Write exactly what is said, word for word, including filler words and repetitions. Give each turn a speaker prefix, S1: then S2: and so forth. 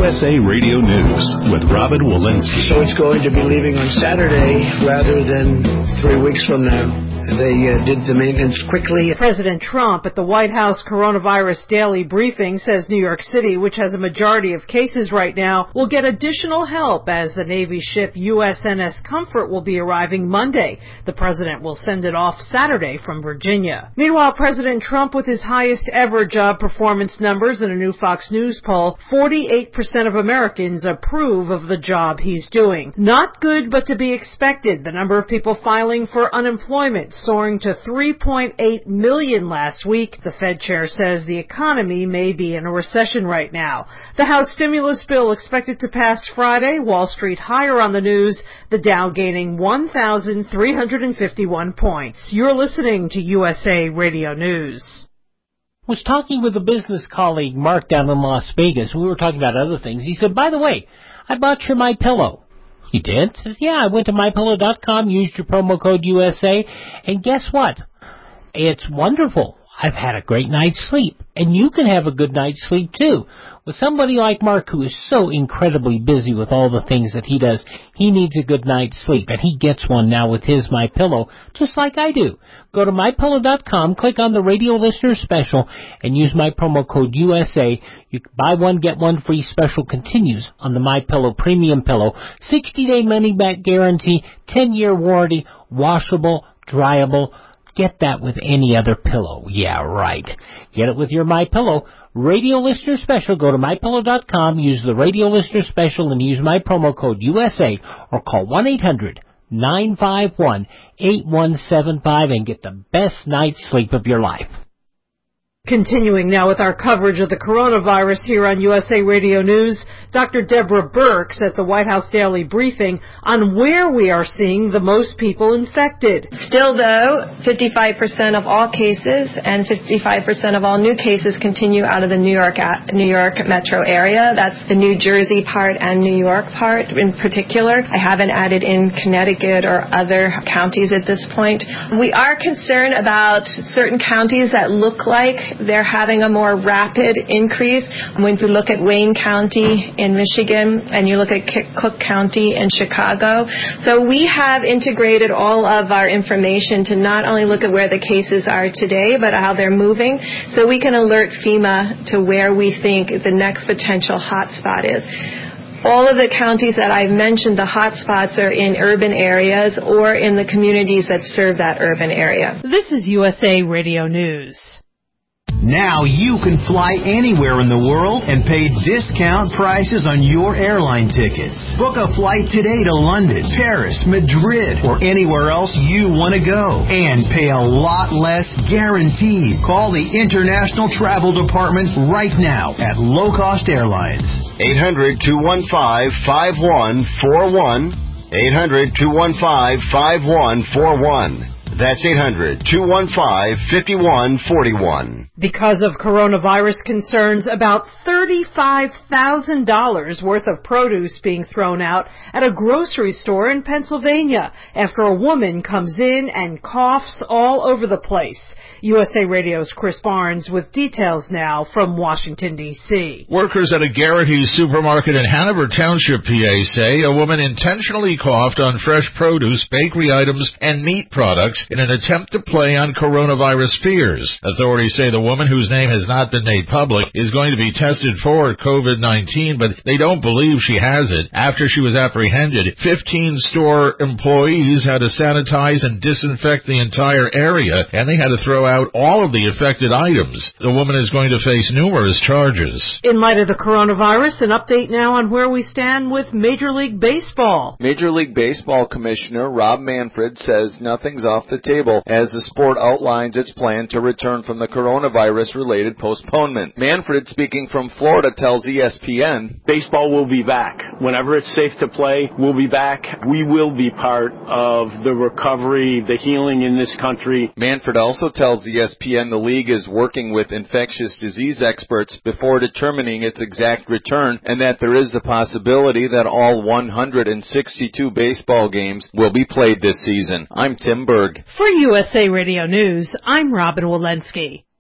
S1: S A Radio News with Robin Walensky.
S2: So it's going to be leaving on Saturday rather than three weeks from now. They uh, did the maintenance quickly.
S3: President Trump at the White House Coronavirus Daily Briefing says New York City, which has a majority of cases right now, will get additional help as the Navy ship U S N S Comfort will be arriving Monday. The president will send it off Saturday from Virginia. Meanwhile, President Trump, with his highest ever job performance numbers in a new Fox News poll, forty-eight percent of Americans approve of the job he's doing. Not good, but to be expected. The number of people filing for unemployment soaring to three point eight million last week. The Fed chair says the economy may be in a recession right now. The House stimulus bill expected to pass Friday. Wall Street higher on the news. The Dow gaining one thousand three hundred fifty-one points. You're listening to U S A Radio News.
S4: Was talking with a business colleague, Mark, down in Las Vegas. We were talking about other things. He said, by the way, I bought your MyPillow. You did? Says, yeah, I went to my pillow dot com, used your promo code U S A, and guess what? It's wonderful. I've had a great night's sleep, and you can have a good night's sleep, too. With somebody like Mark, who is so incredibly busy with all the things that he does, he needs a good night's sleep, and he gets one now with his MyPillow, just like I do. Go to my pillow dot com, click on the radio listener special, and use my promo code U S A. You can buy one, get one free. Special continues on the MyPillow Premium Pillow. sixty-day money-back guarantee, ten-year warranty, washable, dryable. Get that with any other pillow. Yeah, right. Get it with your MyPillow. Radio Listener Special. Go to my pillow dot com, use the Radio Listener Special, and use my promo code U S A, or call one eight hundred nine five one eight one seven five and get the best night's sleep of your life.
S3: Continuing now with our coverage of the coronavirus here on U S A Radio News, Doctor Deborah Birx at the White House Daily Briefing on where we are seeing the most people infected.
S5: Still, though, fifty-five percent of all cases and fifty-five percent of all new cases continue out of the New York New York metro area. That's the New Jersey part and New York part in particular. I haven't added in Connecticut or other counties at this point. We are concerned about certain counties that look like they're having a more rapid increase. When you look at Wayne County in Michigan and you look at Cook County in Chicago. So we have integrated all of our information to not only look at where the cases are today, but how they're moving, so we can alert FEMA to where we think the next potential hot spot is. All of the counties that I've mentioned, the hot spots are in urban areas or in the communities that serve that urban area.
S3: This is U S A Radio News.
S6: Now you can fly anywhere in the world and pay discount prices on your airline tickets. Book a flight today to London, Paris, Madrid, or anywhere else you want to go. And pay a lot less guaranteed. Call the International Travel Department right now at Low Cost Airlines.
S7: eight hundred two one five five one four one. eight hundred two one five five one four one. That's eight hundred two one five five one four one.
S3: Because of coronavirus concerns, about thirty-five thousand dollars worth of produce being thrown out at a grocery store in Pennsylvania after a woman comes in and coughs all over the place. U S A Radio's Chris Barnes with details now from Washington, D C
S8: Workers at a Garrity's supermarket in Hanover Township, P A say a woman intentionally coughed on fresh produce, bakery items, and meat products in an attempt to play on coronavirus fears. Authorities say the woman, whose name has not been made public, is going to be tested for COVID nineteen, but they don't believe she has it. After she was apprehended, fifteen store employees had to sanitize and disinfect the entire area, and they had to throw out all of the affected items. The woman is going to face numerous charges.
S3: In light of the coronavirus, an update now on where we stand with Major League Baseball.
S9: Major League Baseball Commissioner Rob Manfred says nothing's off the table as the sport outlines its plan to return from the coronavirus-related postponement. Manfred, speaking from Florida, tells E S P N,
S10: baseball will be back. Whenever it's safe to play, we'll be back. We will be part of the recovery, the healing in this country.
S9: Manfred also tells E S P N the league is working with infectious disease experts before determining its exact return, and that there is a possibility that all one hundred sixty-two baseball games will be played this season. I'm Tim Berg.
S3: For U S A Radio News, I'm Robin Walensky.